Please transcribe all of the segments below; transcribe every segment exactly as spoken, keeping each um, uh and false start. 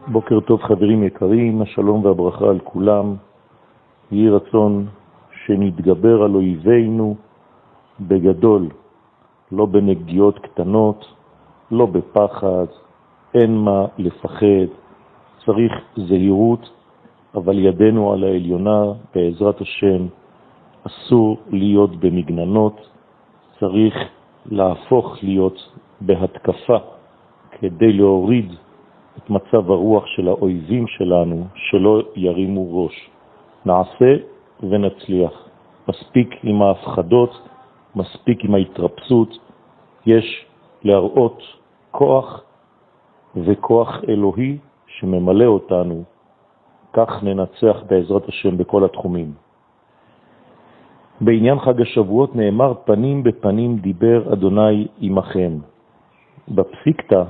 בוקר טוב חברים יקרים, השלום והברכה על כולם. יהי רצון שנתגבר על אויבינו בגדול, לא בנגיעות קטנות, לא בפחד, אין מה לפחד, צריך זהירות, אבל ידנו על העליונה בעזרת השם, אסור להיות במגננות, צריך להפוך להיות בהתקפה כדי להוריד את מצב הרוח של האויבים שלנו, שלא ירימו ראש. נעשה ונצליח. מספיק עם ההפחדות, מספיק עם ההתרפסות. יש להראות כוח וכוח אלוהי שממלא אותנו. כך ננצח בעזרת השם בכל התחומים. בעניין חג השבועות נאמר פנים בפנים דיבר אדוני עמכם. בפסיקתא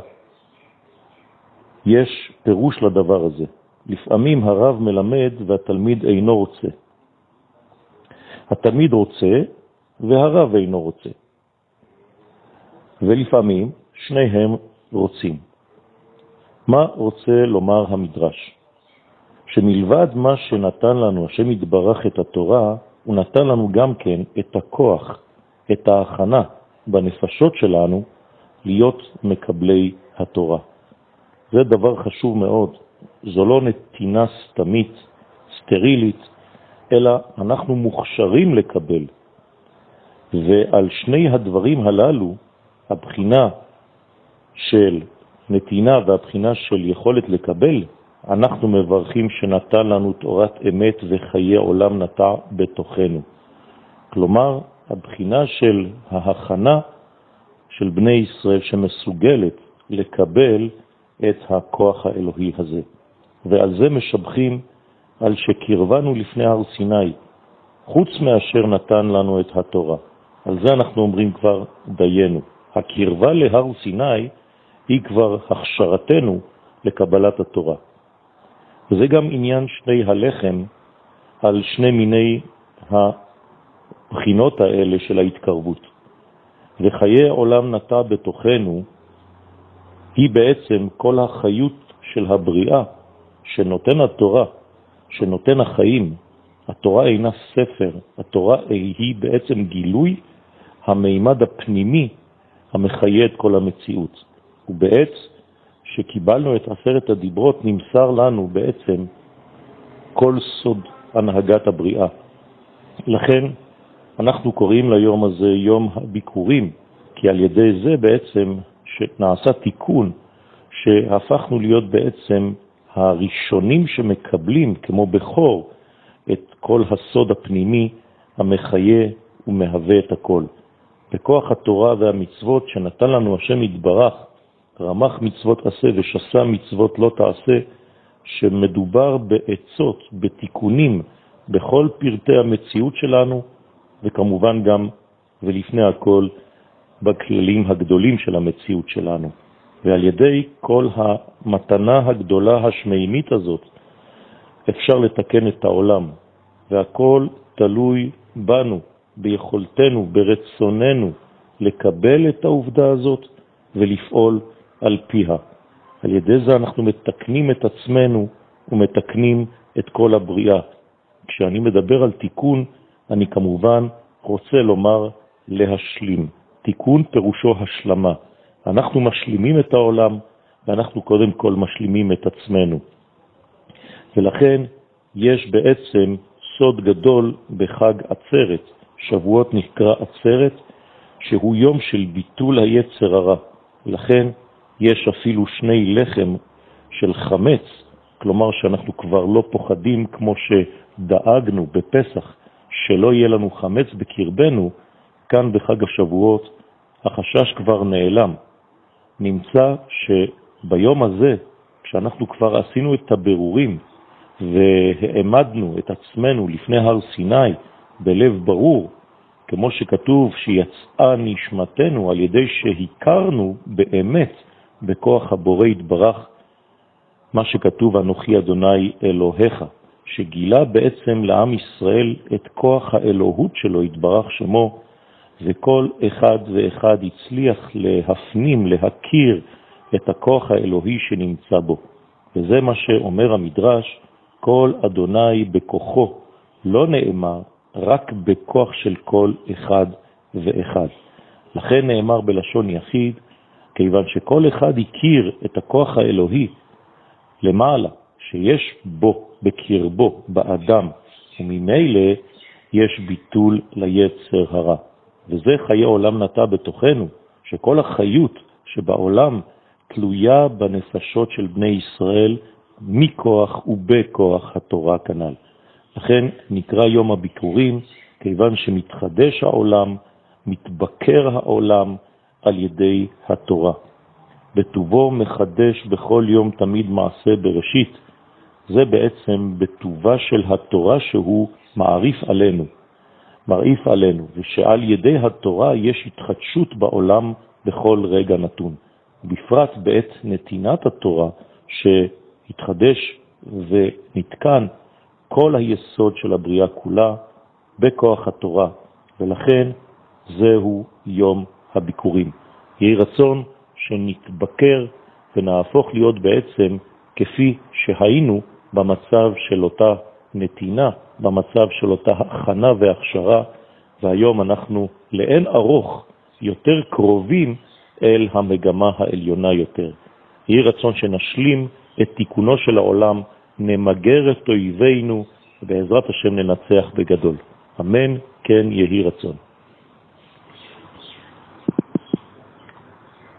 יש פירוש לדבר הזה. לפעמים הרב מלמד והתלמיד אינו רוצה. התלמיד רוצה והרב אינו רוצה. ולפעמים שניהם רוצים. מה רוצה לומר המדרש? שמלבד מה שנתן לנו השם יתברך את התורה, הוא נתן לנו גם כן את הכוח, את ההכנה בנפשות שלנו להיות מקבלי התורה. זה דבר חשוב מאוד. זו לא נתינה סתמית, סטרילית, אלא אנחנו מוכשרים לקבל. ועל שני הדברים הללו, הבחינה של נתינה והבחינה של יכולת לקבל, אנחנו מברכים שנתן לנו תורת אמת וחיי עולם נטע בתוכנו. כלומר, הבחינה של ההכנה של בני ישראל שמסוגלת לקבל את הכוח האלוהי הזה. ועל זה משבחים על שקרבנו לפני הר סיני, חוץ מאשר נתן לנו את התורה. על זה אנחנו אומרים כבר דיינו. הקרבה להר סיני היא כבר הכשרתנו לקבלת התורה. וזה גם עניין שני הלחם על שני מיני הבחינות האלה של ההתקרבות. וחיי עולם נטע בתוכנו היא בעצם כל החיות של הבריאה שנותן התורה, שנותן החיים. התורה אינה ספר, התורה היא בעצם גילוי המימד הפנימי המחיה את כל המציאות. ובעת שקיבלנו את עשרת הדיברות נמסר לנו בעצם כל סוד הנהגת הבריאה. לכן אנחנו קוראים ליום הזה יום הביקורים, כי על ידי זה בעצם שנעשה תיקון, שהפכנו להיות בעצם הראשונים שמקבלים כמו בכור את כל הסוד הפנימי המחיה ומהווה את הכל. בכוח התורה והמצוות שנתן לנו השם יתברך, רמח מצוות עשה ושסה מצוות לא תעשה, שמדובר בעצות, בתיקונים, בכל פרטי המציאות שלנו, וכמובן גם ולפני הכל בכללים הגדולים של המציאות שלנו. ועל ידי כל המתנה הגדולה השמימית הזאת אפשר לתקן את העולם, והכל תלוי בנו, ביכולתנו, ברצוננו לקבל את העובדה הזאת ולפעול על פיה. על ידי זה אנחנו מתקנים את עצמנו ומתקנים את כל הבריאה. כשאני מדבר על תיקון, אני כמובן רוצה לומר להשלים. תיקון פירושו השלמה. אנחנו משלימים את העולם, ואנחנו קודם כל משלימים את עצמנו. ולכן יש בעצם סוד גדול בחג עצרת. שבועות נקרא עצרת, שהוא יום של ביטול היצר הרע. לכן יש אפילו שני לחם של חמץ, כלומר שאנחנו כבר לא פוחדים כמו שדאגנו בפסח, שלא יהיה לנו חמץ בקרבנו. כאן בחג השבועות החשש כבר נעלם. נמצא שביום הזה, כשאנחנו כבר עשינו את הבירורים והעמדנו את עצמנו לפני הר סיני בלב ברור, כמו שכתוב שיצאה נשמתנו על ידי שהכרנו באמת בכוח הבורא יתברך, מה שכתוב אנוכי אדוני אלוהיך, שגילה בעצם לעם ישראל את כוח האלוהות שלו יתברך שמו, וכל אחד ואחד הצליח להפנים, להכיר את הכוח האלוהי שנמצא בו. וזה מה שאומר המדרש, כל אדוני בכוחו, לא נאמר רק בכוח של כל אחד ואחד. לכן נאמר בלשון יחיד, כיוון שכל אחד הכיר את הכוח האלוהי למעלה, שיש בו, בקרבו, באדם, וממילא יש ביטול ליצר הרע. וזה חיי עולם נטע בתוכנו, שכל החיות שבעולם תלויה בנפשות של בני ישראל מכוח ובכוח התורה כנ"ל. לכן נקרא יום הביקורים, כיוון שמתחדש העולם, מתבקר העולם על ידי התורה. בטובו מחדש בכל יום תמיד מעשה בראשית. זה בעצם בטובה של התורה שהוא מעריף עלינו, מרעיף עלינו, ושעל ידי התורה יש התחדשות בעולם בכל רגע נתון. בפרט בעת נתינת התורה שהתחדש ונתקן כל היסוד של הבריאה כולה בכוח התורה, ולכן זהו יום הביקורים. יהי רצון שנתבקר ונהפוך להיות בעצם כפי שהיינו במצב של אותה נתינה, במצב של אותה הכנה והכשרה, והיום אנחנו לאין ארוך יותר קרובים אל המגמה העליונה יותר. יהי רצון שנשלים את תיקונו של העולם, נמגר את אויבינו, ובעזרת השם ננצח בגדול. אמן, כן יהי רצון.